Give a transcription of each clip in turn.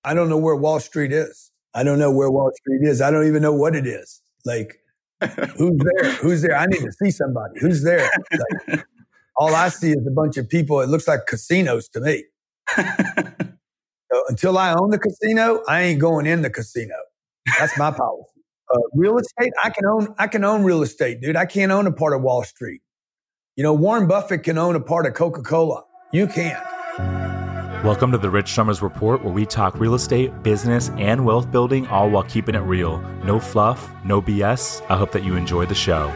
I don't know where Wall Street is. I don't know where Wall Street is. I don't even know what it is. Like, who's there? Who's there? I need to see somebody. Who's there? Like, all I see is a bunch of people. It looks like casinos to me. So until I own the casino, I ain't going in the casino. That's my policy. Real estate, I can own real estate, dude. I can't own a part of Wall Street. You know, Warren Buffett can own a part of Coca-Cola. You can't. Welcome to the Rich Summers Report, where we talk real estate, business, and wealth building, all while keeping it real. No fluff, no BS. I hope that you enjoy the show.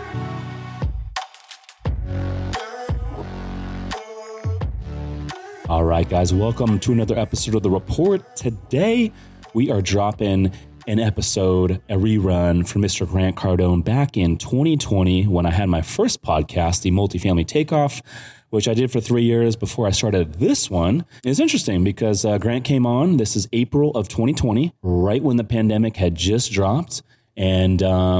All right, guys, welcome to another episode of The Report. Today, we are dropping an episode, a rerun for Mr. Grant Cardone back in 2020 when I had my first podcast, The Multifamily Takeoff, which I did for 3 years before I started this one. It's interesting because Grant came on. This is April of 2020, right when the pandemic had just dropped. And,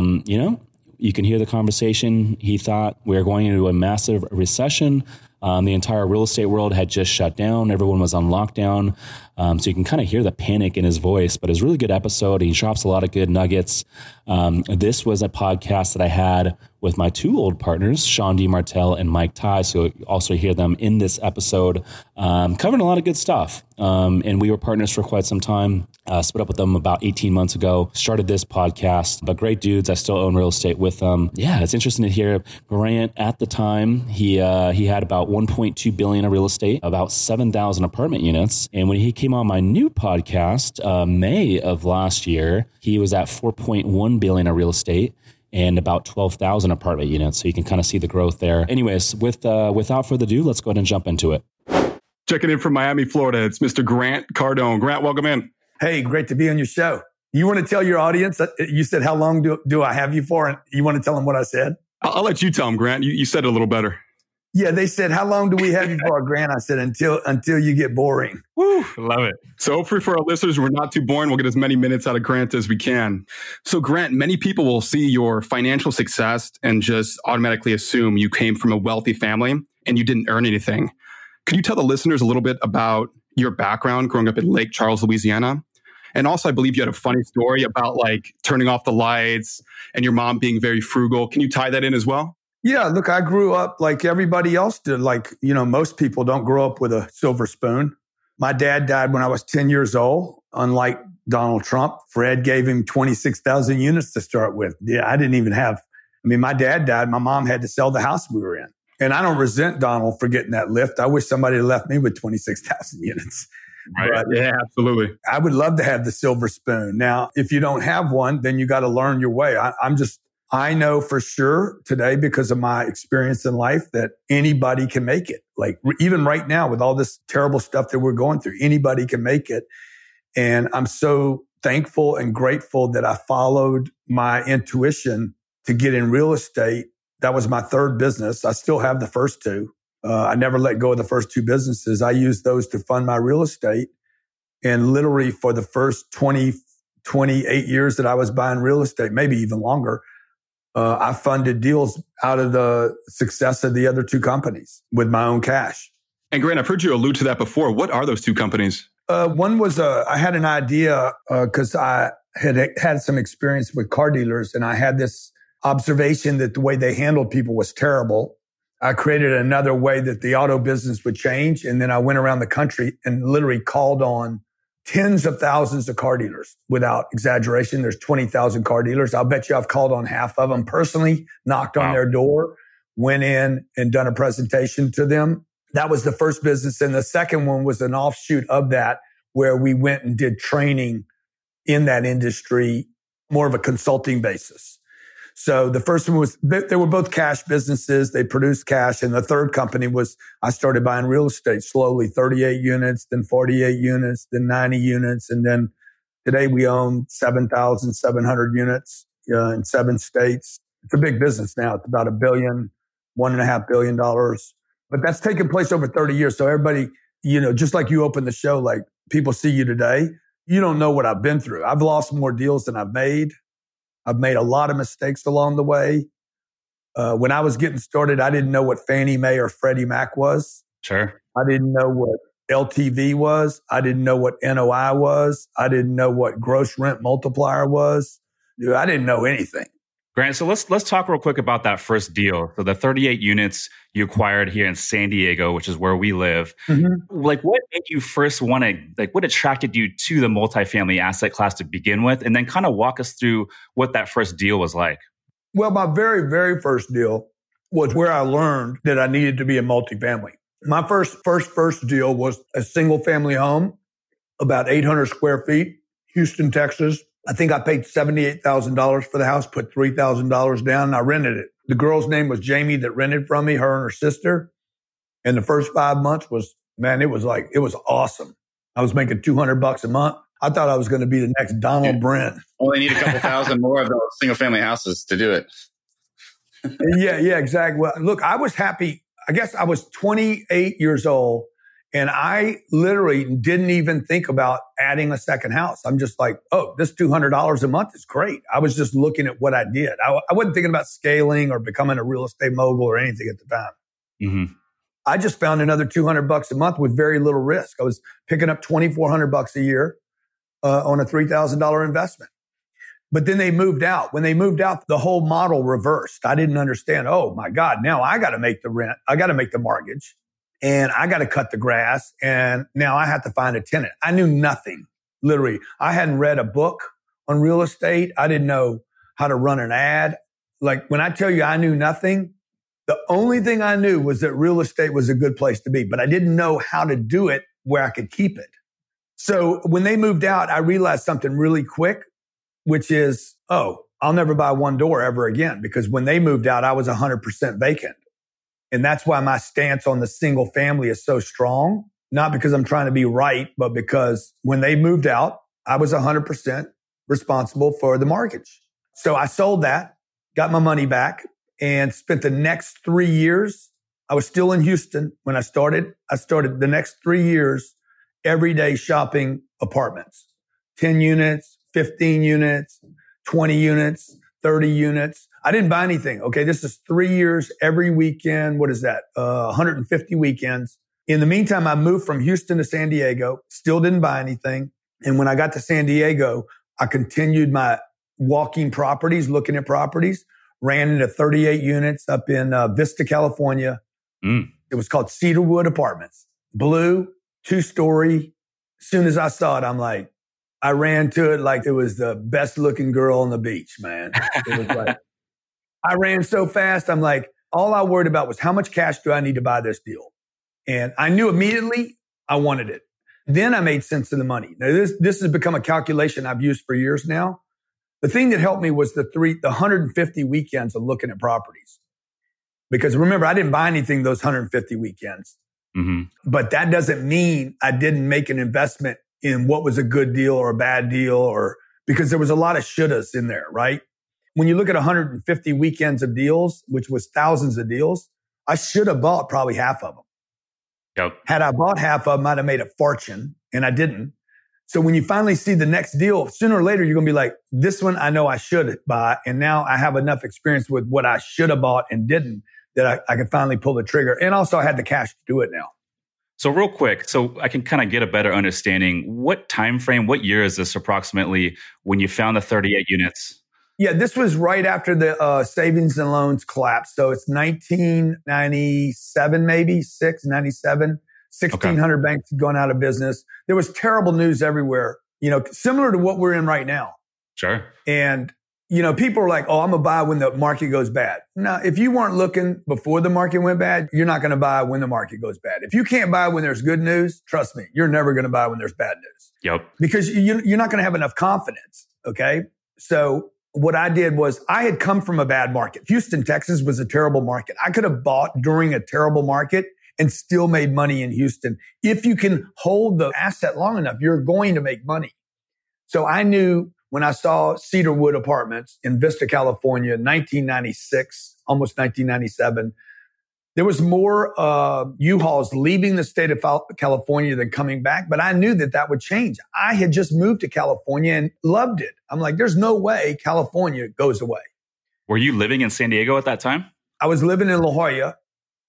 you can hear the conversation. He thought we were going into a massive recession. The entire real estate world had just shut down. Everyone was on lockdown. So you can kind of hear the panic in his voice, but it's a really good episode. He drops a lot of good nuggets. This was a podcast that I had with my two old partners, Sean D. Martell and Mike Ty. So you also hear them in this episode, covering a lot of good stuff. And we were partners for quite some time. Split up with them about 18 months ago, started this podcast, but great dudes. I still own real estate with them. Yeah, it's interesting to hear Grant at the time. He had about 1.2 billion of real estate, about 7,000 apartment units. And when he came on my new podcast, May of last year, he was at 4.1 billion of real estate and about 12,000 apartment units. So you can kind of see the growth there. Anyways, without further ado, let's go ahead and jump into it. Checking in from Miami, Florida. It's Mr. Grant Cardone. Grant, welcome in. Hey, great to be on your show. You want to tell your audience, you said, how long do I have you for? And you want to tell them what I said? I'll let you tell them, Grant. You said it a little better. Yeah, they said, how long do we have you for, Grant? I said, until you get boring. Woo, love it. So hopefully for our listeners, we're not too boring. We'll get as many minutes out of Grant as we can. So Grant, many people will see your financial success and just automatically assume you came from a wealthy family and you didn't earn anything. Could you tell the listeners a little bit about your background growing up in Lake Charles, Louisiana? And also, I believe you had a funny story about like turning off the lights and your mom being very frugal. Can you tie that in as well? Yeah, look, I grew up like everybody else did. Like, most people don't grow up with a silver spoon. My dad died when I was 10 years old. Unlike Donald Trump, Fred gave him 26,000 units to start with. Yeah, I didn't even have, my dad died. My mom had to sell the house we were in. And I don't resent Donald for getting that lift. I wish somebody had left me with 26,000 units. Right. But yeah, absolutely. I would love to have the silver spoon. Now, if you don't have one, then you got to learn your way. I know for sure today, because of my experience in life, that anybody can make it. Like even right now with all this terrible stuff that we're going through, anybody can make it. And I'm so thankful and grateful that I followed my intuition to get in real estate. That was my third business. I still have the first two. I never let go of the first two businesses. I used those to fund my real estate. And literally for the first 28 years that I was buying real estate, maybe even longer, I funded deals out of the success of the other two companies with my own cash. And Grant, I've heard you allude to that before. What are those two companies? One was I had an idea because I had some experience with car dealers, and I had this observation that the way they handled people was terrible. I created another way that the auto business would change. And then I went around the country and literally called on tens of thousands of car dealers. Without exaggeration, there's 20,000 car dealers. I'll bet you I've called on half of them personally, knocked on their door, went in and done a presentation to them. That was the first business. And the second one was an offshoot of that, where we went and did training in that industry, more of a consulting basis. So the first one was, they were both cash businesses. They produced cash. And the third company was, I started buying real estate slowly, 38 units, then 48 units, then 90 units. And then today we own 7,700 units in 7 states. It's a big business now. It's about $1.5 billion. But that's taken place over 30 years. So everybody, just like you opened the show, like people see you today, you don't know what I've been through. I've lost more deals than I've made. I've made a lot of mistakes along the way. When I was getting started, I didn't know what Fannie Mae or Freddie Mac was. Sure. I didn't know what LTV was. I didn't know what NOI was. I didn't know what gross rent multiplier was. Dude, I didn't know anything. Grant, so let's talk real quick about that first deal. So the 38 units you acquired here in San Diego, which is where we live. Mm-hmm. Like, what made you first want to, like, what attracted you to the multifamily asset class to begin with? And then kind of walk us through what that first deal was like. Well, my very, very first deal was where I learned that I needed to be in multifamily. My first deal was a single family home, about 800 square feet, Houston, Texas. I think I paid $78,000 for the house, put $3,000 down, and I rented it. The girl's name was Jamie that rented from me, her and her sister. And the first 5 months was awesome. I was making $200 a month. I thought I was going to be the next Donald Bren. Well, they need a couple thousand more of those single family houses to do it. Yeah, exactly. Well, look, I was happy. I guess I was 28 years old. And I literally didn't even think about adding a second house. I'm just like, oh, this $200 a month is great. I was just looking at what I did. I wasn't thinking about scaling or becoming a real estate mogul or anything at the time. Mm-hmm. I just found another $200 a month with very little risk. I was picking up $2,400 a year on a $3,000 investment. But then they moved out. When they moved out, the whole model reversed. I didn't understand. Oh my God, now I got to make the rent. I got to make the mortgage. And I got to cut the grass. And now I have to find a tenant. I knew nothing. Literally, I hadn't read a book on real estate. I didn't know how to run an ad. Like when I tell you I knew nothing, the only thing I knew was that real estate was a good place to be, but I didn't know how to do it where I could keep it. So when they moved out, I realized something really quick, which is, oh, I'll never buy one door ever again, because when they moved out, I was 100% vacant. And that's why my stance on the single family is so strong, not because I'm trying to be right, but because when they moved out, I was 100% responsible for the mortgage. So I sold that, got my money back, and spent the next 3 years. I was still in Houston when I started. I started the next 3 years every day shopping apartments, 10 units, 15 units, 20 units, 30 units. I didn't buy anything. Okay. This is 3 years every weekend. What is that? 150 weekends. In the meantime, I moved from Houston to San Diego, still didn't buy anything. And when I got to San Diego, I continued my walking properties, looking at properties, ran into 38 units up in Vista, California. It was called Cedarwood Apartments. Blue, 2-story. As soon as I saw it, I'm like, I ran to it like it was the best looking girl on the beach, man. It was like, I ran so fast. I'm like, all I worried about was how much cash do I need to buy this deal? And I knew immediately I wanted it. Then I made sense of the money. Now this has become a calculation I've used for years now. The thing that helped me was the 150 weekends of looking at properties. Because remember, I didn't buy anything those 150 weekends. Mm-hmm. But that doesn't mean I didn't make an investment in what was a good deal or a bad deal, or because there was a lot of shouldas in there, right? When you look at 150 weekends of deals, which was thousands of deals, I should have bought probably half of them. Yep. Had I bought half of them, I'd have made a fortune, and I didn't. So when you finally see the next deal, sooner or later, you're going to be like, this one I know I should buy. And now I have enough experience with what I should have bought and didn't that I could finally pull the trigger. And also I had the cash to do it now. So real quick, so I can kind of get a better understanding. What time frame, what year is this approximately when you found the 38 units? Yeah, this was right after the savings and loans collapsed. So it's 1997, maybe 97. 1,600 banks had gone out of business. There was terrible news everywhere, similar to what we're in right now. Sure. And, people are like, oh, I'm going to buy when the market goes bad. Now, if you weren't looking before the market went bad, you're not going to buy when the market goes bad. If you can't buy when there's good news, trust me, you're never going to buy when there's bad news. Yep. Because you're not going to have enough confidence. Okay. So what I did was I had come from a bad market. Houston, Texas was a terrible market. I could have bought during a terrible market and still made money in Houston. If you can hold the asset long enough, you're going to make money. So I knew when I saw Cedarwood Apartments in Vista, California, 1996, almost 1997, there was more U-Hauls leaving the state of California than coming back. But I knew that would change. I had just moved to California and loved it. I'm like, there's no way California goes away. Were you living in San Diego at that time? I was living in La Jolla.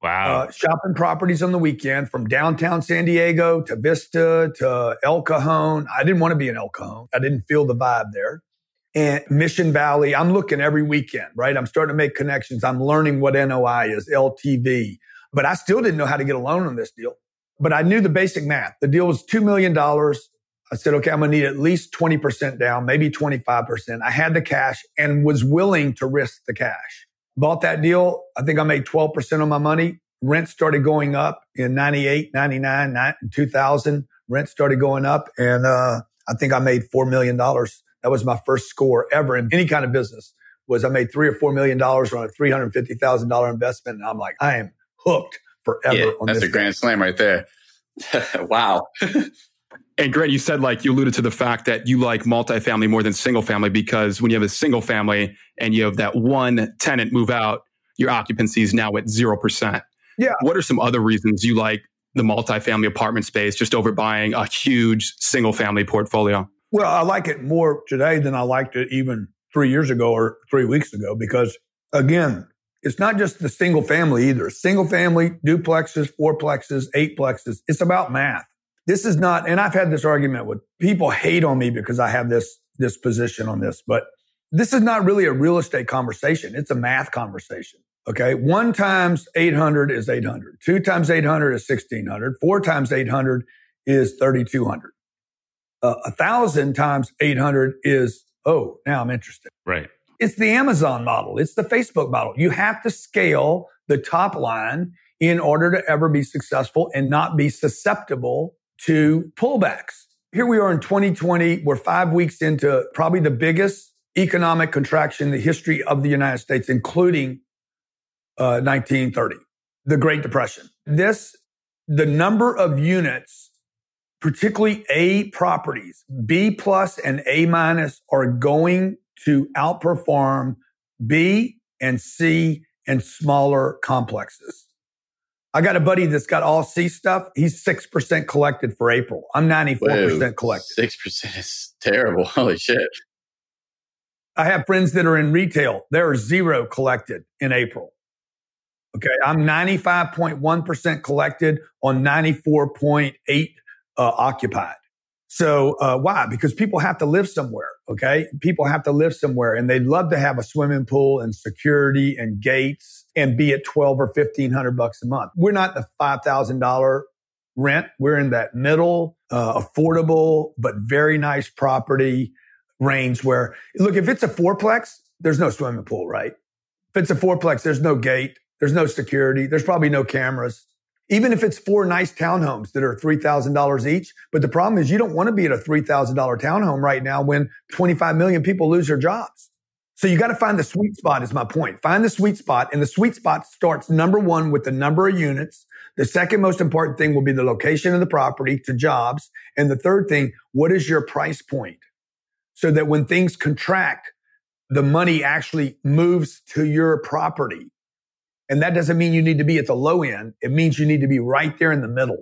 Wow. Shopping properties on the weekend from downtown San Diego to Vista to El Cajon. I didn't want to be in El Cajon. I didn't feel the vibe there. And Mission Valley, I'm looking every weekend, right? I'm starting to make connections. I'm learning what NOI is, LTV. But I still didn't know how to get a loan on this deal. But I knew the basic math. The deal was $2 million. I said, okay, I'm going to need at least 20% down, maybe 25%. I had the cash and was willing to risk the cash. Bought that deal. I think I made 12% on my money. Rent started going up in 98, 99, 2000. Rent started going up. And I think I made $4 million. That was my first score ever in any kind of business. Was I made $3 or $4 million on a $350,000 investment. And I'm like, I am hooked forever on this. That's a grand slam right there. Wow. And Grant, you said you alluded to the fact that you like multifamily more than single family because when you have a single family and you have that one tenant move out, your occupancy is now at 0%. Yeah. What are some other reasons you like the multifamily apartment space just over buying a huge single family portfolio? Well, I like it more today than I liked it even 3 years ago or 3 weeks ago because, again, it's not just the single family either. Single family, duplexes, fourplexes, eightplexes. It's about math. This is not, and I've had this argument with people hate on me because I have this position on this, but this is not really a real estate conversation. It's a math conversation. Okay. 1 times 800 is 800. 2 times 800 is 1600. 4 times 800 is 3200. 1,000 times 800 is, now I'm interested. Right. It's the Amazon model. It's the Facebook model. You have to scale the top line in order to ever be successful and not be susceptible to pullbacks. Here we are in 2020. We're 5 weeks into probably the biggest economic contraction in the history of the United States, including 1930, the Great Depression. The number of units, particularly A properties, B plus and A minus, are going to outperform B and C and smaller complexes. I got a buddy that's got all C stuff. He's 6% collected for April. I'm 94% collected. 6% is terrible. Holy shit. I have friends that are in retail. There are 0 collected in April. Okay. I'm 95.1% collected on 94.8 occupied. So why? Because people have to live somewhere. Okay. People have to live somewhere and they'd love to have a swimming pool and security and gates and be at $1,200 or $1,500 a month. We're not the $5,000 rent. We're in that middle, affordable, but very nice property range where, look, if it's a fourplex, there's no swimming pool, right? If it's a fourplex, there's no gate. There's no security. There's probably no cameras. Even if it's 4 nice townhomes that are $3,000 each. But the problem is you don't want to be at a $3,000 townhome right now when 25 million people lose their jobs. So you got to find the sweet spot is my point. Find the sweet spot. And the sweet spot starts number 1 with the number of units. The second most important thing will be the location of the property to jobs. And the third thing, what is your price point? So that when things contract, the money actually moves to your property. And that doesn't mean you need to be at the low end. It means you need to be right there in the middle.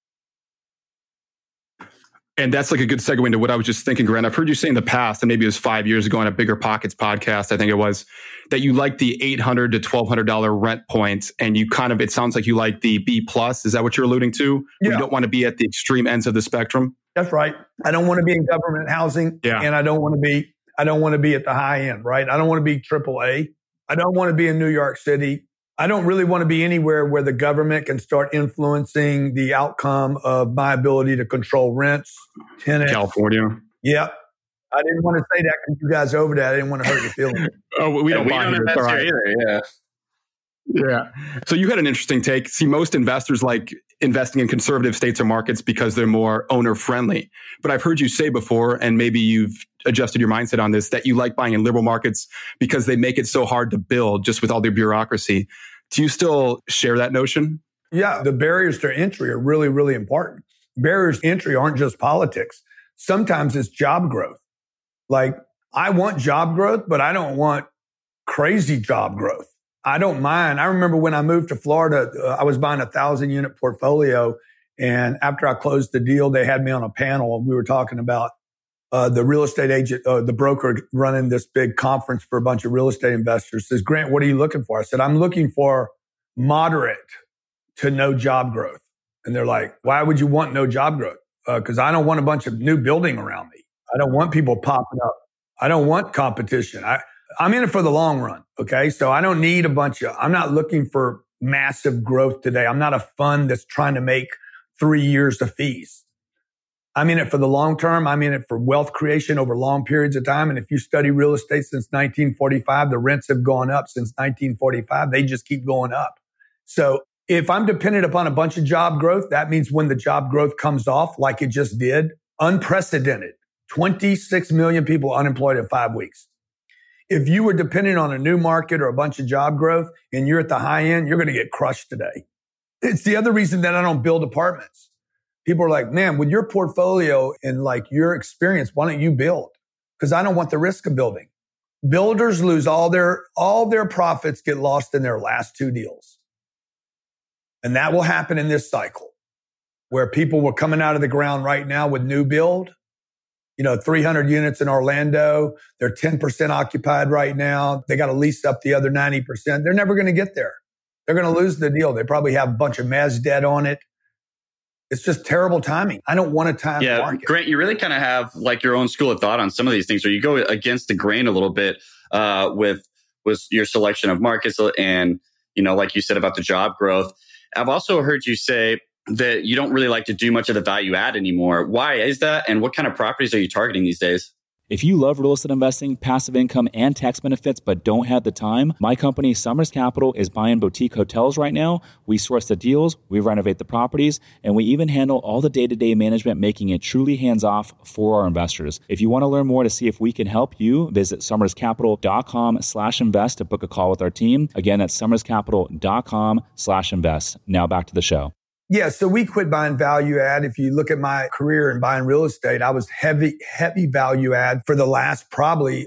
And that's a good segue into what I was just thinking, Grant. I've heard you say in the past, and maybe it was 5 years ago on a Bigger Pockets podcast, I think it was, that you like the $800 to $1,200 rent points. And you it sounds like you like the B plus. Is that what you're alluding to? Yeah. You don't want to be at the extreme ends of the spectrum? That's right. I don't want to be in government housing. Yeah. And I don't want to be at the high end, right? I don't want to be AAA. I don't want to be in New York City. I don't really want to be anywhere where the government can start influencing the outcome of my ability to control rents, tenants. California. Yep. I didn't want to say that because you guys are over that. I didn't want to hurt your feelings. We don't invest right. here either. Yeah. Yeah. So you had an interesting take. See, most investors like investing in conservative states or markets because they're more owner friendly. But I've heard you say before, and maybe you've adjusted your mindset on this, that you like buying in liberal markets because they make it so hard to build just with all their bureaucracy. Do you still share that notion? Yeah. The barriers to entry are really, really important. Barriers to entry aren't just politics. Sometimes it's job growth. Like, I want job growth, but I don't want crazy job growth. I don't mind. I remember when I moved to Florida, I was buying a 1,000-unit portfolio. And after I closed the deal, they had me on a panel and we were talking about the real estate agent, the broker running this big conference for a bunch of real estate investors says, Grant, what are you looking for? I said, I'm looking for moderate to no job growth. And they're like, why would you want no job growth? Because I don't want a bunch of new building around me. I don't want people popping up. I don't want competition. I'm in it for the long run. Okay. So I don't need I'm not looking for massive growth today. I'm not a fund that's trying to make 3 years of fees. I'm in it for the long term. I'm in it for wealth creation over long periods of time. And if you study real estate since 1945, the rents have gone up since 1945. They just keep going up. So if I'm dependent upon a bunch of job growth, that means when the job growth comes off, like it just did, unprecedented, 26 million people unemployed in 5 weeks. If you were dependent on a new market or a bunch of job growth and you're at the high end, you're going to get crushed today. It's the other reason that I don't build apartments. People are like, man, with your portfolio and like your experience, why don't you build? Because I don't want the risk of building. Builders lose all their profits get lost in their last 2 deals. And that will happen in this cycle where people were coming out of the ground right now with new build, 300 units in Orlando. They're 10% occupied right now. They got to lease up the other 90%. They're never going to get there. They're going to lose the deal. They probably have a bunch of mezz debt on it. It's just terrible timing. I don't want to time the market. Grant, you really kind of have like your own school of thought on some of these things, or you go against the grain a little bit with your selection of markets and, like you said about the job growth. I've also heard you say that you don't really like to do much of the value add anymore. Why is that? And what kind of properties are you targeting these days? If you love real estate investing, passive income, and tax benefits, but don't have the time, my company, Summers Capital, is buying boutique hotels right now. We source the deals, we renovate the properties, and we even handle all the day-to-day management, making it truly hands-off for our investors. If you want to learn more to see if we can help you, visit summerscapital.com/invest to book a call with our team. Again, that's summerscapital.com/invest. Now back to the show. Yeah, so we quit buying value add. If you look at my career in buying real estate, I was heavy value add for the last probably,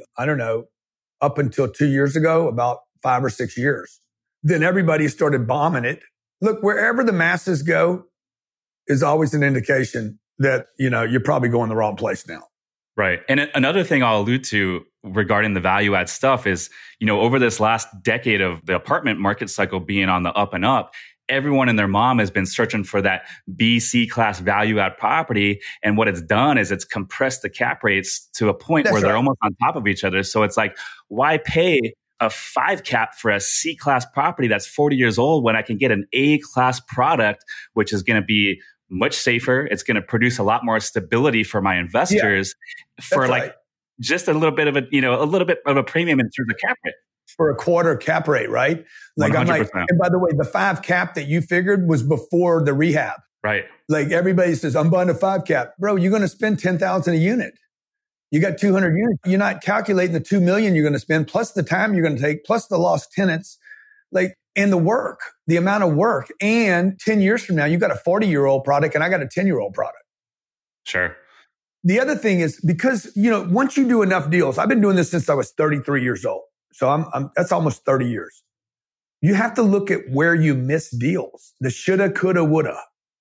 up until 2 years ago, about 5 or 6 years. Then everybody started bombing it. Look, wherever the masses go is always an indication that, you're probably going the wrong place now. Right. And another thing I'll allude to regarding the value add stuff is, over this last decade of the apartment market cycle being on the up and up, everyone and their mom has been searching for that B, C class value add property. And what it's done is it's compressed the cap rates to a point where they're almost on top of each other. So it's like, why pay a 5 cap for a C class property that's 40 years old when I can get an A class product, which is going to be much safer. It's going to produce a lot more stability for my investors for just a little bit of a premium in terms of cap rate. For a quarter cap rate, right? Like 100%. I'm like, and by the way, the 5 cap that you figured was before the rehab. Right. Like everybody says, I'm buying a 5 cap. Bro, you're going to spend $10,000 a unit. You got 200 units. You're not calculating the $2 million you're going to spend, plus the time you're going to take, plus the lost tenants, and the work, the amount of work. And 10 years from now, you got a 40-year-old product and I got a 10-year-old product. Sure. The other thing is because, once you do enough deals, I've been doing this since I was 33 years old. So that's almost 30 years. You have to look at where you miss deals. The shoulda, coulda, woulda.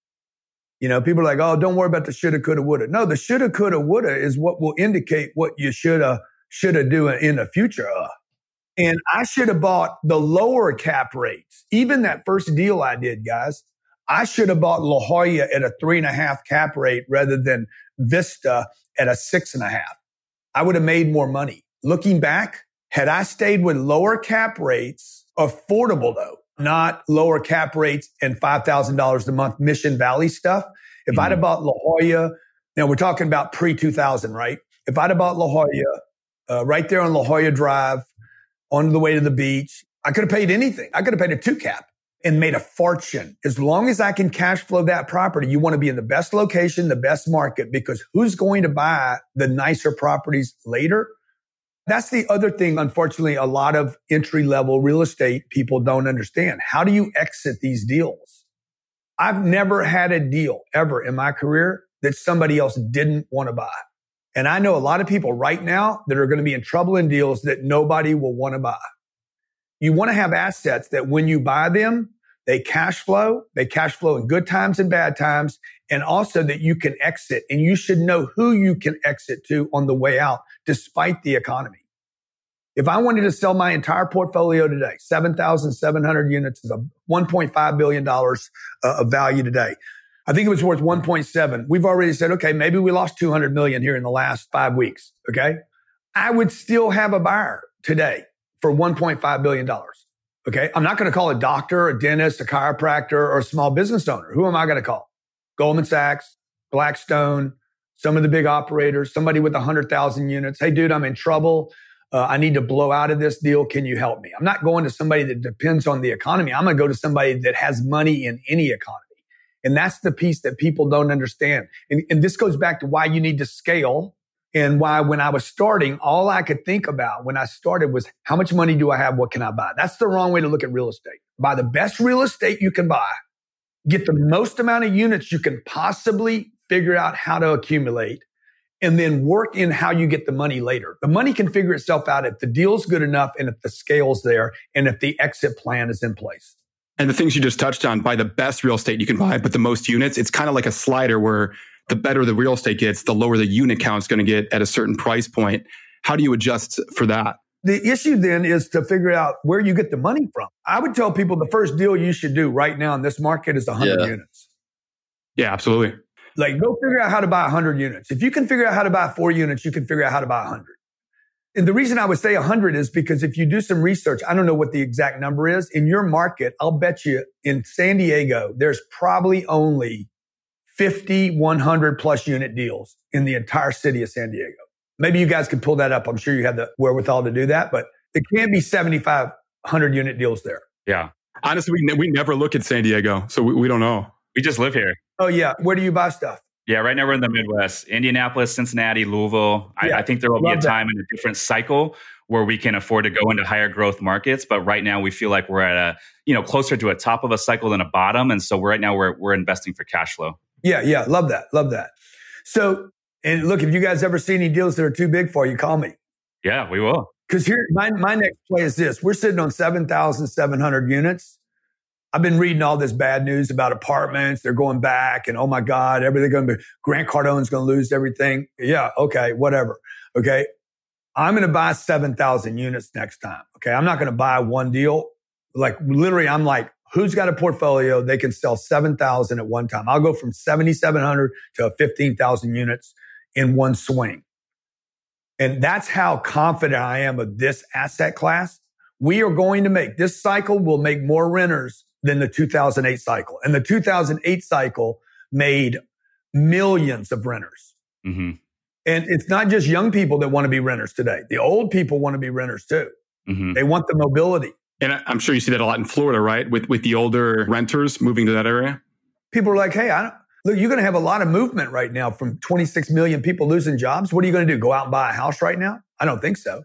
People are like, oh, don't worry about the shoulda, coulda, woulda. No, the shoulda, coulda, woulda is what will indicate what you shoulda do in the future. And I should have bought the lower cap rates. Even that first deal I did, guys, I should have bought La Jolla at a 3.5 cap rate rather than Vista at a 6.5. I would have made more money. Looking back, had I stayed with lower cap rates, affordable though, not lower cap rates and $5,000 a month Mission Valley stuff. If I'd have bought La Jolla, now we're talking about pre-2000, right? If I'd have bought La Jolla right there on La Jolla Drive, on the way to the beach, I could have paid anything. I could have paid a 2 cap and made a fortune. As long as I can cash flow that property, you want to be in the best location, the best market, because who's going to buy the nicer properties later? That's the other thing, unfortunately, a lot of entry-level real estate people don't understand. How do you exit these deals? I've never had a deal ever in my career that somebody else didn't want to buy. And I know a lot of people right now that are going to be in trouble in deals that nobody will want to buy. You want to have assets that when you buy them, they cash flow in good times and bad times, and also that you can exit. And you should know who you can exit to on the way out, despite the economy. If I wanted to sell my entire portfolio today, 7,700 units is a $1.5 billion of value today. I think it was worth 1.7. We've already said, okay, maybe we lost 200 million here in the last 5 weeks. Okay. I would still have a buyer today for $1.5 billion. Okay. I'm not going to call a doctor, a dentist, a chiropractor, or a small business owner. Who am I going to call? Goldman Sachs, Blackstone, some of the big operators, somebody with 100,000 units. Hey, dude, I'm in trouble. I need to blow out of this deal. Can you help me? I'm not going to somebody that depends on the economy. I'm going to go to somebody that has money in any economy. And that's the piece that people don't understand. And this goes back to why you need to scale, and why when I was starting, all I could think about when I started was, how much money do I have? What can I buy? That's the wrong way to look at real estate. Buy the best real estate you can buy. Get the most amount of units you can possibly figure out how to accumulate, and then work in how you get the money later. The money can figure itself out if the deal's good enough and if the scale's there and if the exit plan is in place. And the things you just touched on, buy the best real estate you can buy, but the most units, it's kind of like a slider where the better the real estate gets, the lower the unit count is going to get at a certain price point. How do you adjust for that? The issue then is to figure out where you get the money from. I would tell people the first deal you should do right now in this market is 100 units. Yeah, absolutely. Like, go figure out how to buy 100 units. If you can figure out how to buy 4 units, you can figure out how to buy 100. And the reason I would say 100 is because if you do some research, I don't know what the exact number is. In your market, I'll bet you in San Diego, there's probably only 50, 100 plus unit deals in the entire city of San Diego. Maybe you guys can pull that up. I'm sure you have the wherewithal to do that, but it can't be 7,500 unit deals there. Yeah. Honestly, we never look at San Diego, so we don't know. We just live here. Oh, yeah. Where do you buy stuff? Yeah, right now we're in the Midwest, Indianapolis, Cincinnati, Louisville. Yeah, I think there will be a time in a different cycle where we can afford to go into higher growth markets. But right now we feel like we're at closer to a top of a cycle than a bottom. And so right now we're investing for cash flow. Yeah. Love that. So, and look, if you guys ever see any deals that are too big for you, call me. Yeah, we will. Because here, my next play is this. We're sitting on 7,700 units. I've been reading all this bad news about apartments. They're going back and, oh my God, everything going to be, Grant Cardone's going to lose everything. Yeah. Okay. Whatever. Okay. I'm going to buy 7,000 units next time. Okay. I'm not going to buy one deal. Like literally, I'm like, who's got a portfolio? They can sell 7,000 at one time. I'll go from 7,700 to 15,000 units in one swing. And that's how confident I am of this asset class. We are going to make, this cycle will make more renters than the 2008 cycle. And the 2008 cycle made millions of renters. Mm-hmm. And it's not just young people that want to be renters today. The old people want to be renters too. Mm-hmm. They want the mobility. And I'm sure you see that a lot in Florida, right? With the older renters moving to that area. People are like, hey, look, you're going to have a lot of movement right now from 26 million people losing jobs. What are you going to do? Go out and buy a house right now? I don't think so.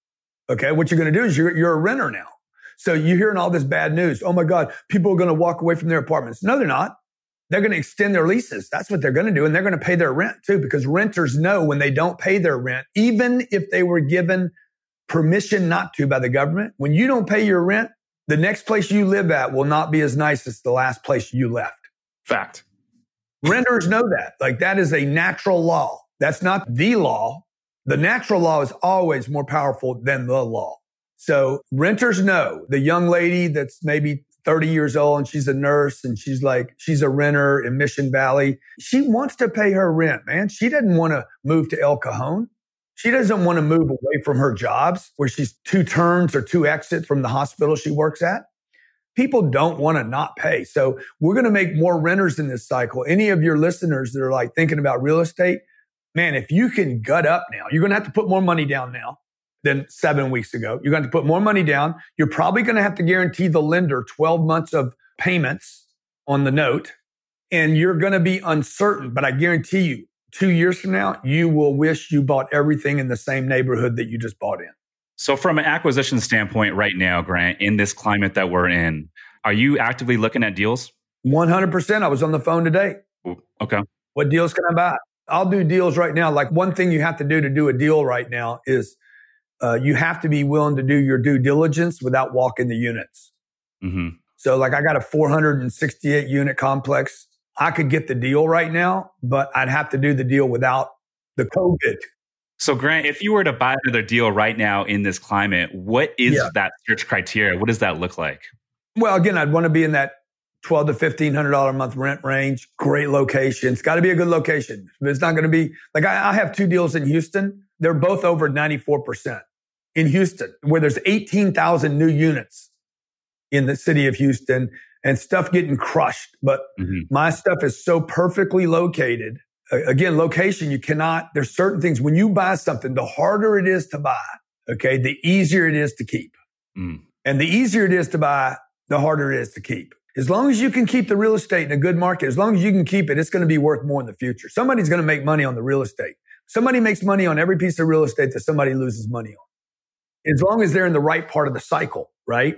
Okay. What you're going to do is you're a renter now. So you're hearing all this bad news. Oh my God, people are going to walk away from their apartments. No, they're not. They're going to extend their leases. That's what they're going to do. And they're going to pay their rent too, because renters know when they don't pay their rent, even if they were given permission not to by the government, when you don't pay your rent, the next place you live at will not be as nice as the last place you left. Fact. Renters know that. Like that is a natural law. That's not the law. The natural law is always more powerful than the law. So renters know. The young lady that's maybe 30 years old and she's a nurse and she's a renter in Mission Valley. She wants to pay her rent, man. She doesn't want to move to El Cajon. She doesn't want to move away from her jobs where she's 2 turns or 2 exits from the hospital she works at. People don't want to not pay. So we're going to make more renters in this cycle. Any of your listeners that are like thinking about real estate, man, if you can gut up now, you're going to have to put more money down now than 7 weeks ago. You're going to have to put more money down. You're probably going to have to guarantee the lender 12 months of payments on the note, and you're going to be uncertain. But I guarantee you, 2 years from now, you will wish you bought everything in the same neighborhood that you just bought in. So from an acquisition standpoint right now, Grant, in this climate that we're in, are you actively looking at deals? 100%. I was on the phone today. Ooh, okay. What deals can I buy? I'll do deals right now. Like one thing you have to do a deal right now is you have to be willing to do your due diligence without walking the units. Mm-hmm. So like I got a 468 unit complex. I could get the deal right now, but I'd have to do the deal without the COVID. So Grant, if you were to buy another deal right now in this climate, what is that search criteria? What does that look like? Well, again, I'd want to be in that $1,200 to $1,500 a month rent range. Great location. It's got to be a good location. It's not going to be like I have 2 deals in Houston. They're both over 94% in Houston, where there's 18,000 new units in the city of Houston and stuff getting crushed. But my stuff is so perfectly located. Again, location, there's certain things when you buy something, the harder it is to buy, okay, the easier it is to keep. And the easier it is to buy, the harder it is to keep. As long as you can keep the real estate in a good market, as long as you can keep it, it's going to be worth more in the future. Somebody's going to make money on the real estate. Somebody makes money on every piece of real estate that somebody loses money on. As long as they're in the right part of the cycle, right?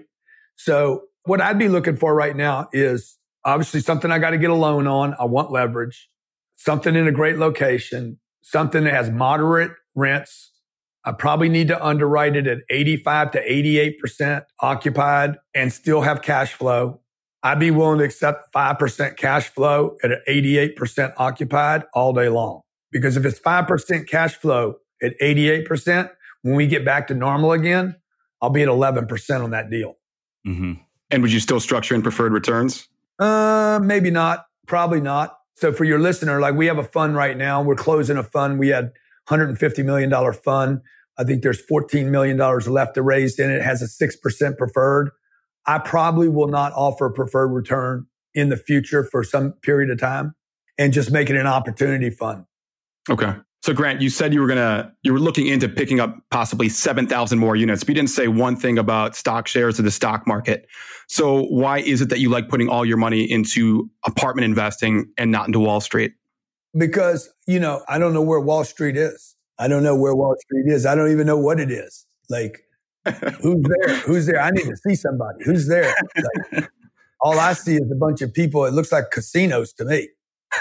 So what I'd be looking for right now is obviously something I got to get a loan on. I want leverage. Something in a great location, something that has moderate rents. I probably need to underwrite it at 85 to 88% occupied and still have cash flow. I'd be willing to accept 5% cash flow at 88% occupied all day long. Because if it's 5% cash flow at 88%, when we get back to normal again, I'll be at 11% on that deal. And would you still structure in preferred returns? Maybe not. Probably not. So for your listener, like we have a fund right now. We're closing a fund. We had $150 million fund. I think there's $14 million left to raise in it. It has a 6% preferred. I probably will not offer a preferred return in the future for some period of time and just make it an opportunity fund. Okay. So Grant, you said you were looking into picking up possibly 7,000 more units, but you didn't say one thing about stock shares or the stock market. So why is it that you like putting all your money into apartment investing and not into Wall Street? Because, I don't know where Wall Street is. I don't know where Wall Street is. I don't even know what it is. Like, who's there? Who's there? I need to see somebody. Who's there? Like, all I see is a bunch of people. It looks like casinos to me.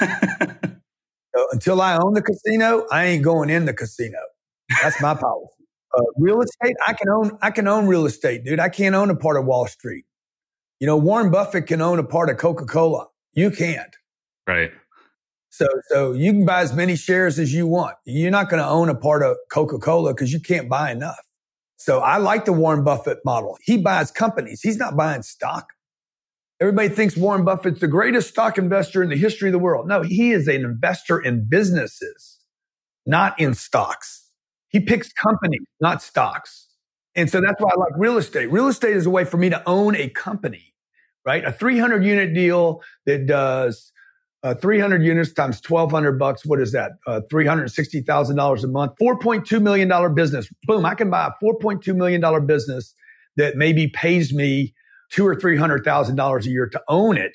So until I own the casino, I ain't going in the casino. That's my policy. Real estate, I can own real estate, dude. I can't own a part of Wall Street. Warren Buffett can own a part of Coca-Cola. You can't. Right. So you can buy as many shares as you want. You're not going to own a part of Coca-Cola because you can't buy enough. So I like the Warren Buffett model. He buys companies. He's not buying stock. Everybody thinks Warren Buffett's the greatest stock investor in the history of the world. No, he is an investor in businesses, not in stocks. He picks companies, not stocks. And so that's why I like real estate. Real estate is a way for me to own a company, right? A 300 unit deal that does 300 units times $1,200. What is that? $360,000 a month, $4.2 million business. Boom. I can buy a $4.2 million business that maybe pays me $200,000 or $300,000 a year to own it,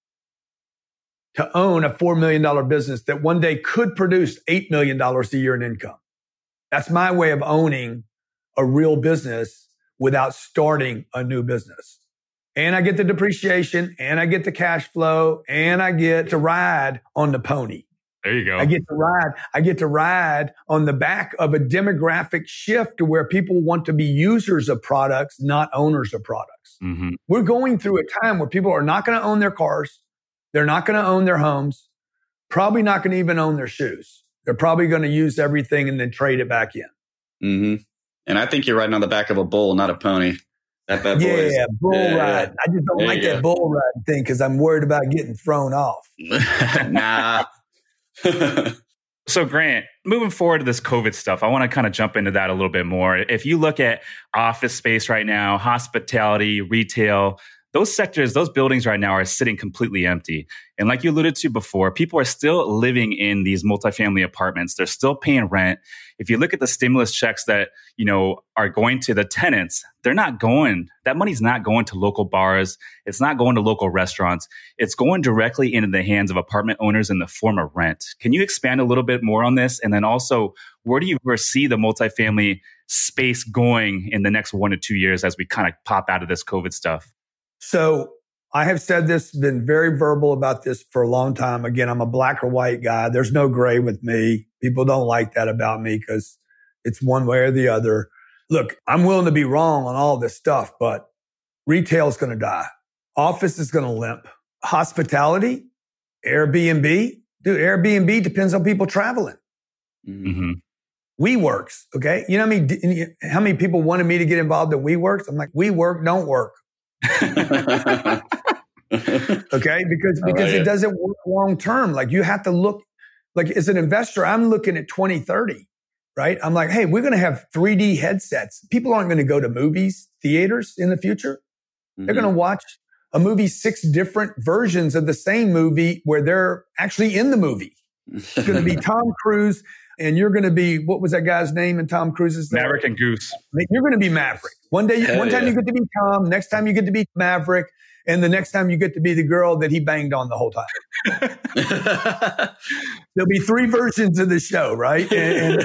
to own a $4 million business that one day could produce $8 million a year in income. That's my way of owning a real business without starting a new business. And I get the depreciation and I get the cash flow and I get to ride on the pony. There you go. I get to ride on the back of a demographic shift to where people want to be users of products, not owners of products. We're going through a time where people are not going to own their cars. They're not going to own their homes, probably not going to even own their shoes. They're probably going to use everything and then trade it back in. And I think you're riding on the back of a bull, not a pony. That bad bull ride. I just don't like that bull ride thing because I'm worried about getting thrown off. Nah. So Grant, moving forward to this COVID stuff, I want to kind of jump into that a little bit more. If you look at office space right now, hospitality, retail, those sectors, those buildings right now are sitting completely empty. And like you alluded to before, people are still living in these multifamily apartments. They're still paying rent. If you look at the stimulus checks that, are going to the tenants, that money's not going to local bars. It's not going to local restaurants. It's going directly into the hands of apartment owners in the form of rent. Can you expand a little bit more on this? And then also, where do you foresee the multifamily space going in the next 1 to 2 years as we kind of pop out of this COVID stuff? So I have said this, been very verbal about this for a long time. Again, I'm a black or white guy. There's no gray with me. People don't like that about me because it's one way or the other. Look, I'm willing to be wrong on all this stuff, but retail is going to die. Office is going to limp. Hospitality, Airbnb. Dude, Airbnb depends on people traveling. WeWorks, okay? You know how many people wanted me to get involved in WeWorks? I'm like, WeWork don't work. Okay? Because it doesn't work long term. Like you have to look, like as an investor, I'm looking at 2030, right? I'm like, hey, we're going to have 3D headsets. People aren't going to go to movies, theaters in the future. Mm-hmm. They're going to watch a movie, 6 different versions of the same movie where they're actually in the movie. It's going to be Tom Cruise and you're going to be, what was that guy's name in Tom Cruise's? Maverick and Goose. You're going to be Maverick. One time you get to be Tom, next time you get to be Maverick, and the next time you get to be the girl that he banged on the whole time. There'll be 3 versions of the show, right? And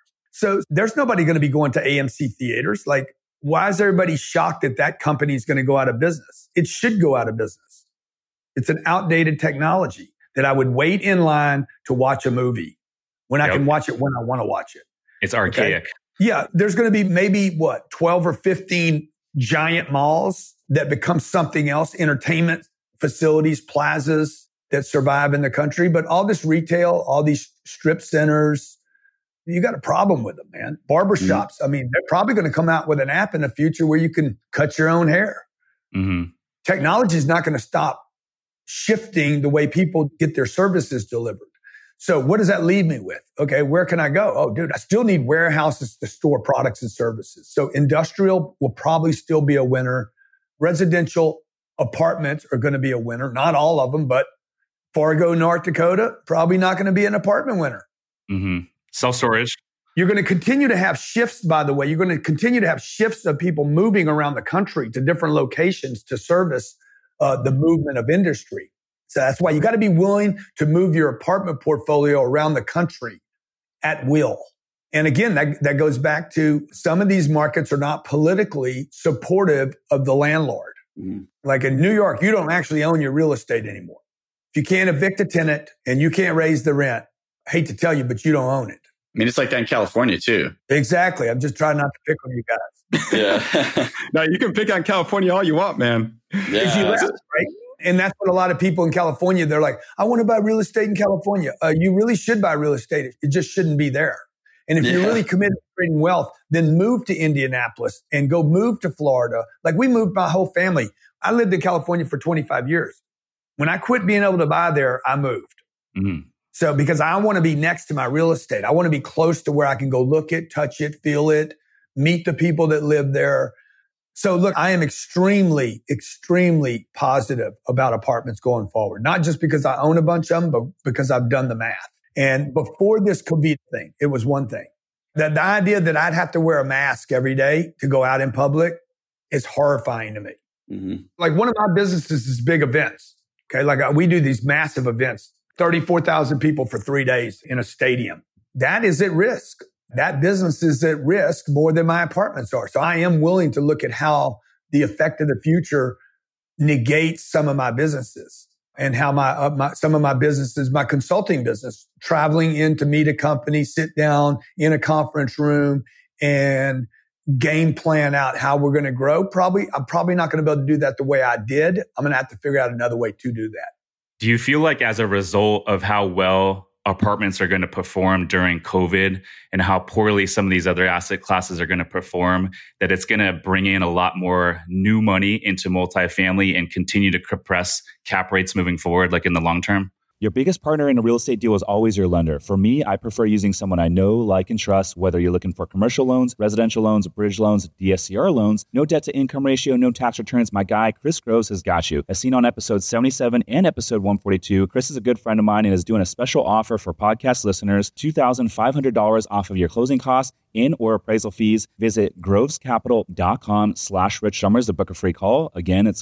so there's nobody going to be going to AMC theaters. Like, why is everybody shocked that company is going to go out of business? It should go out of business. It's an outdated technology that I would wait in line to watch a movie when I can watch it when I want to watch it. It's archaic. Okay? Yeah. There's going to be maybe 12 or 15 giant malls that become something else, entertainment facilities, plazas that survive in the country. But all this retail, all these strip centers, you got a problem with them, man. Barbershops. I mean, they're probably going to come out with an app in the future where you can cut your own hair. Mm-hmm. Technology is not going to stop shifting the way people get their services delivered. So what does that leave me with? Okay, where can I go? Oh, dude, I still need warehouses to store products and services. So industrial will probably still be a winner. Residential apartments are going to be a winner. Not all of them, but Fargo, North Dakota, probably not going to be an apartment winner. Mm-hmm. Self-storage. You're going to continue to have shifts, by the way. You're going to continue to have shifts of people moving around the country to different locations to service the movement of industry. So that's why you got to be willing to move your apartment portfolio around the country at will. And again, that goes back to some of these markets are not politically supportive of the landlord. Mm-hmm. Like in New York, you don't actually own your real estate anymore. If you can't evict a tenant and you can't raise the rent, I hate to tell you, but you don't own it. I mean, it's like that in California too. Exactly. I'm just trying not to pick on you guys. Yeah. No, you can pick on California all you want, man. Yeah. Right? And that's what a lot of people in California, they're like, I want to buy real estate in California. You really should buy real estate. It just shouldn't be there. And if you're really committed to creating wealth, then move to Indianapolis and go move to Florida. Like we moved my whole family. I lived in California for 25 years. When I quit being able to buy there, I moved. Mm-hmm. So because I want to be next to my real estate, I want to be close to where I can go look it, touch it, feel it, meet the people that live there. So look, I am extremely, extremely positive about apartments going forward. Not just because I own a bunch of them, but because I've done the math. And before this COVID thing, it was one thing. That the idea that I'd have to wear a mask every day to go out in public is horrifying to me. Mm-hmm. Like one of my businesses is big events. Okay. Like we do these massive events, 34,000 people for 3 days in a stadium. That is at risk. That business is at risk more than my apartments are. So I am willing to look at how the effect of the future negates some of my businesses and how some of my businesses, my consulting business, traveling in to meet a company, sit down in a conference room and game plan out how we're going to grow. I'm probably not going to be able to do that the way I did. I'm going to have to figure out another way to do that. Do you feel like as a result of how well apartments are going to perform during COVID and how poorly some of these other asset classes are going to perform, that it's going to bring in a lot more new money into multifamily and continue to compress cap rates moving forward, like in the long term? Your biggest partner in a real estate deal is always your lender. For me, I prefer using someone I know, like, and trust, whether you're looking for commercial loans, residential loans, bridge loans, DSCR loans, no debt to income ratio, no tax returns. My guy, Chris Groves, has got you. As seen on episode 77 and episode 142, Chris is a good friend of mine and is doing a special offer for podcast listeners, $2,500 off of your closing costs and or appraisal fees. Visit grovescapital.com/Rich Summers to book a free call. Again, it's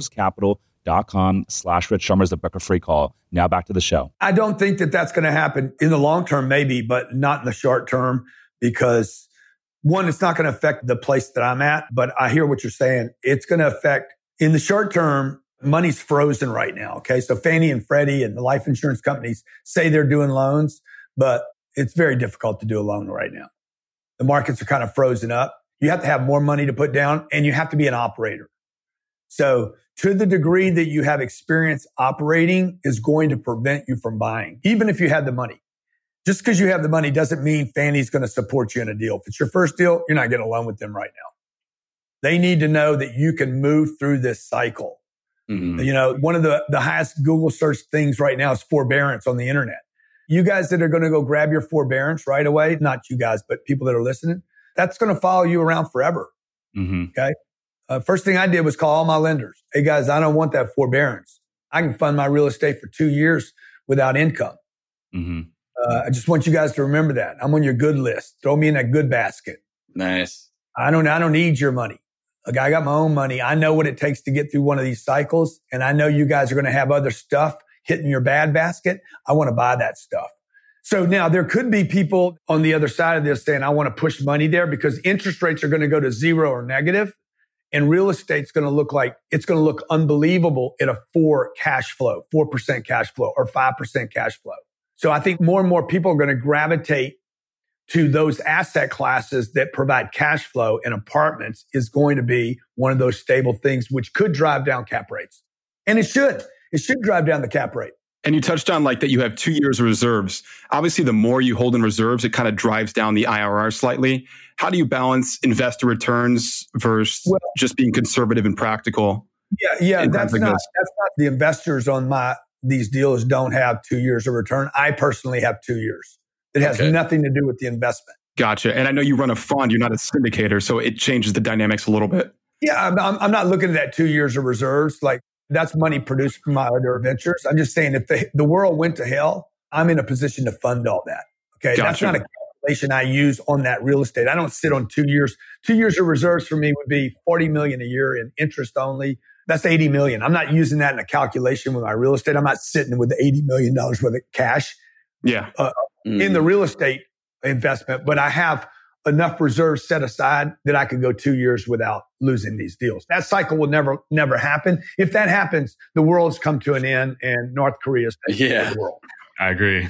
grovescapital.com/Rich Summers to book a free call. Now back to the show. I don't think that that's going to happen in the long term, maybe, but not in the short term, because one, it's not going to affect the place that I'm at, but I hear what you're saying. It's going to affect in the short term. Money's frozen right now. Okay. So Fannie and Freddie and the life insurance companies say they're doing loans, but it's very difficult to do a loan right now. The markets are kind of frozen up. You have to have more money to put down and you have to be an operator. So to the degree that you have experience operating is going to prevent you from buying, even if you had the money. Just because you have the money doesn't mean Fannie's going to support you in a deal. If it's your first deal, you're not getting a loan with them right now. They need to know that you can move through this cycle. Mm-hmm. You know, one of the highest Google search things right now is forbearance on the internet. You guys that are going to go grab your forbearance right away, not you guys, but people that are listening, that's going to follow you around forever. Mm-hmm. Okay. First thing I did was call all my lenders. Hey guys, I don't want that forbearance. I can fund my real estate for 2 years without income. Mm-hmm. I just want you guys to remember that. I'm on your good list. Throw me in that good basket. Nice. I don't need your money. Like, I got my own money. I know what it takes to get through one of these cycles. And I know you guys are going to have other stuff hitting your bad basket. I want to buy that stuff. So now there could be people on the other side of this saying, I want to push money there because interest rates are going to go to 0 or negative. And real estate's going to look unbelievable at a 4% cash flow or 5% cash flow. So I think more and more people are going to gravitate to those asset classes that provide cash flow, and apartments is going to be one of those stable things, which could drive down cap rates. And it should drive down the cap rate. And you touched on like that you have 2 years of reserves. Obviously, the more you hold in reserves, it kind of drives down the IRR slightly. How do you balance investor returns versus just being conservative and practical? Yeah, that's not the investors on these deals don't have 2 years of return. I personally have 2 years. It has nothing to do with the investment. Gotcha. And I know you run a fund. You're not a syndicator, so it changes the dynamics a little bit. Yeah, I'm not looking at that 2 years of reserves. Like, that's money produced from my other ventures. I'm just saying if the world went to hell, I'm in a position to fund all that. Okay. Gotcha. That's not a calculation I use on that real estate. I don't sit on 2 years. 2 years of reserves for me would be $40 million a year in interest only. That's $80 million. I'm not using that in a calculation with my real estate. I'm not sitting with $80 million worth of cash. Yeah. In the real estate investment, but I have enough reserves set aside that I could go 2 years without losing these deals. That cycle will never happen. If that happens, the world's come to an end and North Korea's the world. I agree.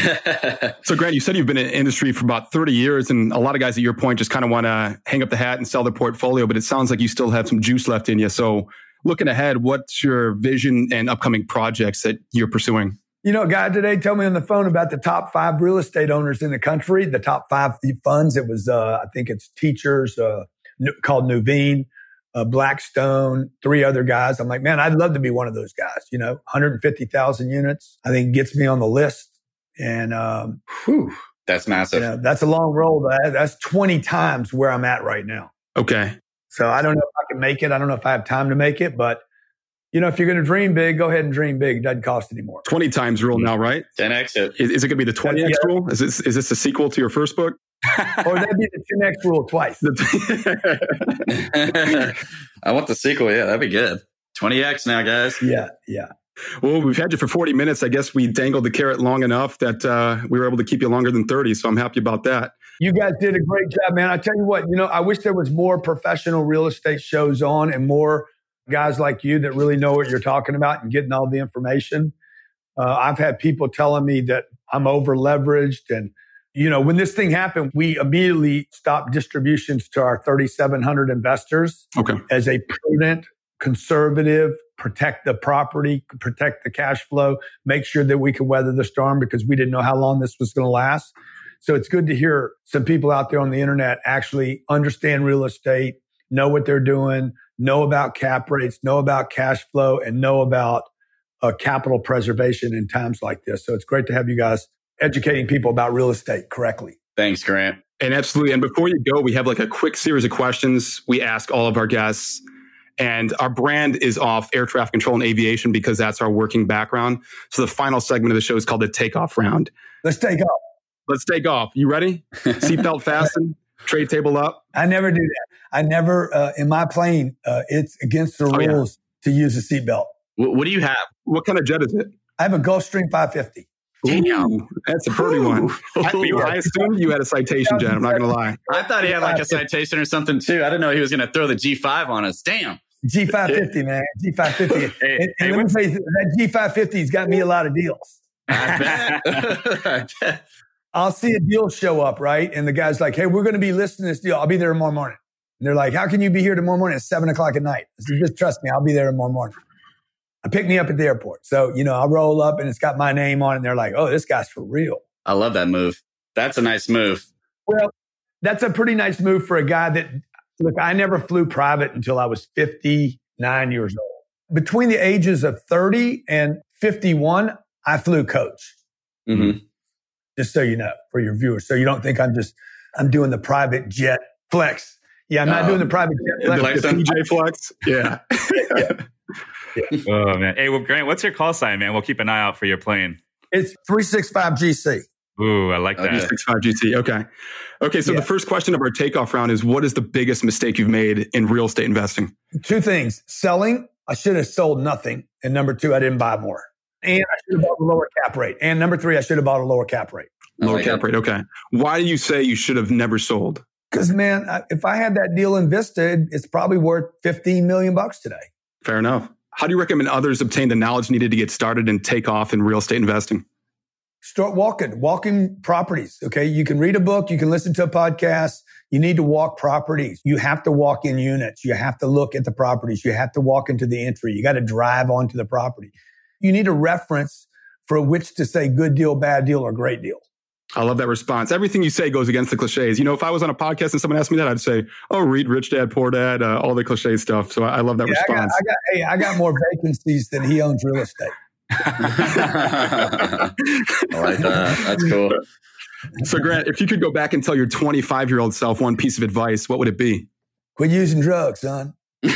So Grant, you said you've been in the industry for about 30 years, and a lot of guys at your point just kind of want to hang up the hat and sell their portfolio, but it sounds like you still have some juice left in you. So looking ahead, what's your vision and upcoming projects that you're pursuing? You know, a guy today told me on the phone about the top 5 real estate owners in the country, the top 5 funds. It was, I think it's Teachers, called Nuveen, Blackstone, 3 other guys. I'm like, man, I'd love to be one of those guys, 150,000 units. I think gets me on the list. And, that's massive. That's a long roll. That's 20 times where I'm at right now. Okay. So I don't know if I can make it. I don't know if I have time to make it, but if you're going to dream big, go ahead and dream big. It doesn't cost anymore. 20 times rule now, right? 10x it. Is it going to be the 20x rule? Is this a sequel to your first book? Or that'd be the 10x rule twice. I want the sequel. Yeah, that'd be good. 20x now, guys. Yeah. Well, we've had you for 40 minutes. I guess we dangled the carrot long enough that we were able to keep you longer than 30. So I'm happy about that. You guys did a great job, man. I tell you what, I wish there was more professional real estate shows on and more guys like you that really know what you're talking about and getting all the information. I've had people telling me that I'm over leveraged. And, when this thing happened, we immediately stopped distributions to our 3,700 investors as a prudent, conservative, protect the property, protect the cash flow, make sure that we can weather the storm because we didn't know how long this was going to last. So it's good to hear some people out there on the internet actually understand real estate, know what they're doing, know about cap rates, know about cash flow, and know about capital preservation in times like this. So it's great to have you guys educating people about real estate correctly. Thanks, Grant. And absolutely. And before you go, we have like a quick series of questions we ask all of our guests. And our brand is off air traffic control and aviation because that's our working background. So the final segment of the show is called the takeoff round. Let's take off. Let's take off. You ready? Seatbelt fastened, tray table up. I never do that. I never, in my plane, it's against the rules to use a seatbelt. What do you have? What kind of jet is it? I have a Gulfstream 550. Ooh, that's a pretty one. I assumed you had a Citation jet. I'm not going to lie. I thought he had like a Citation or something too. I didn't know he was going to throw the G5 on us. Damn. G550, man. G550. And let me say, that G550's got me a lot of deals. I bet. I'll see a deal show up, right? And the guy's like, hey, we're going to be listing this deal. I'll be there tomorrow morning. And they're like, how can you be here tomorrow morning at 7:00 at night? I said, just trust me. I'll be there tomorrow morning. Pick me up at the airport. So, I roll up and it's got my name on it. And they're like, oh, this guy's for real. I love that move. That's a nice move. Well, that's a pretty nice move for a guy that, look, I never flew private until I was 59 years old. Between the ages of 30 and 51, I flew coach. Mm-hmm. Just so you know, for your viewers. So you don't think I'm doing the private jet flex. Yeah, I'm not doing the private jet flex. The PJ flex? Yeah. Oh, man. Hey, well, Grant, what's your call sign, man? We'll keep an eye out for your plane. It's 365 GC. Ooh, I like that. 365 GC. Okay. So the first question of our takeoff round is, what is the biggest mistake you've made in real estate investing? Two things. Selling, I should have sold nothing. And number two, I didn't buy more. And I should have bought a lower cap rate. And number three, I should have bought a lower cap rate. Lower cap rate. Okay. Why do you say you should have never sold? Because, man, if I had that deal in Vista, it's probably worth $15 million today. Fair enough. How do you recommend others obtain the knowledge needed to get started and take off in real estate investing? Start walking properties. Okay. You can read a book. You can listen to a podcast. You need to walk properties. You have to walk in units. You have to look at the properties. You have to walk into the entry. You got to drive onto the property. You need a reference for which to say good deal, bad deal, or great deal. I love that response. Everything you say goes against the cliches. You know, if I was on a podcast and someone asked me that, I'd say, oh, read Rich Dad, Poor Dad, all the cliche stuff. So I love that response. I got more vacancies than he owns real estate. I like that. That's cool. So Grant, if you could go back and tell your 25-year-old self one piece of advice, what would it be? Quit using drugs, son.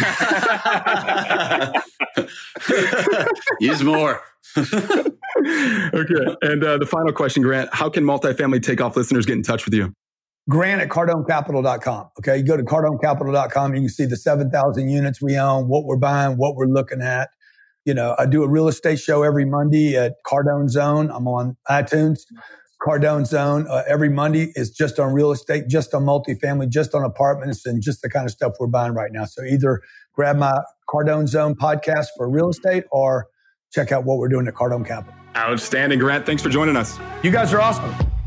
Use more. Okay. And the final question, Grant, how can multifamily takeoff listeners get in touch with you? Grant at CardoneCapital.com. Okay. You go to CardoneCapital.com. You can see the 7,000 units we own, what we're buying, what we're looking at. You know, I do a real estate show every Monday at Cardone Zone. I'm on iTunes. Cardone Zone every Monday is just on real estate, just on multifamily, just on apartments, and just the kind of stuff we're buying right now. So either grab my Cardone Zone podcast for real estate or check out what we're doing at Cardone Capital. Outstanding, Grant. Thanks for joining us. You guys are awesome.